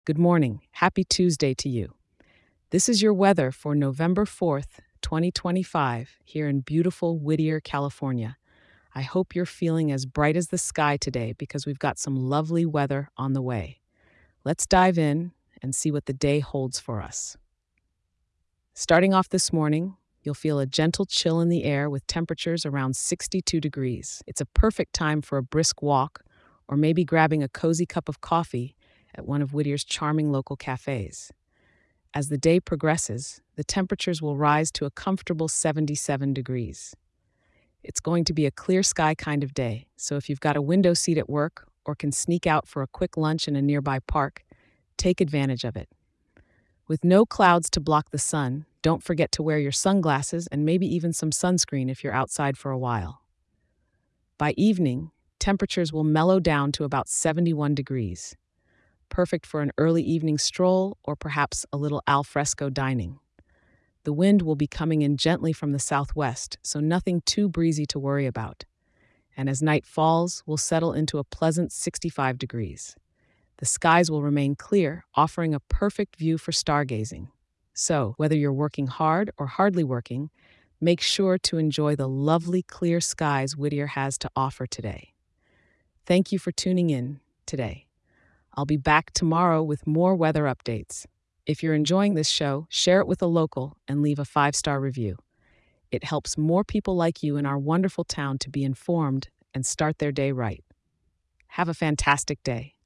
Good morning. Happy Tuesday to you. This is your weather for November 4th, 2025, here in beautiful Whittier, California. I hope you're feeling as bright as the sky today because we've got some lovely weather on the way. Let's dive in and see what the day holds for us. Starting off this morning, you'll feel a gentle chill in the air with temperatures around 62 degrees. It's a perfect time for a brisk walk or maybe grabbing a cozy cup of coffee at one of Whittier's charming local cafes. As the day progresses, the temperatures will rise to a comfortable 77 degrees. It's going to be a clear sky kind of day, so if you've got a window seat at work or can sneak out for a quick lunch in a nearby park, take advantage of it. With no clouds to block the sun, don't forget to wear your sunglasses and maybe even some sunscreen if you're outside for a while. By evening, temperatures will mellow down to about 71 degrees, perfect for an early evening stroll or perhaps a little al fresco dining. The wind will be coming in gently from the southwest, so nothing too breezy to worry about. And as night falls, we'll settle into a pleasant 65 degrees. The skies will remain clear, offering a perfect view for stargazing. So, whether you're working hard or hardly working, make sure to enjoy the lovely clear skies Whittier has to offer today. Thank you for tuning in today. I'll be back tomorrow with more weather updates. If you're enjoying this show, share it with a local and leave a 5-star review. It helps more people like you in our wonderful town to be informed and start their day right. Have a fantastic day.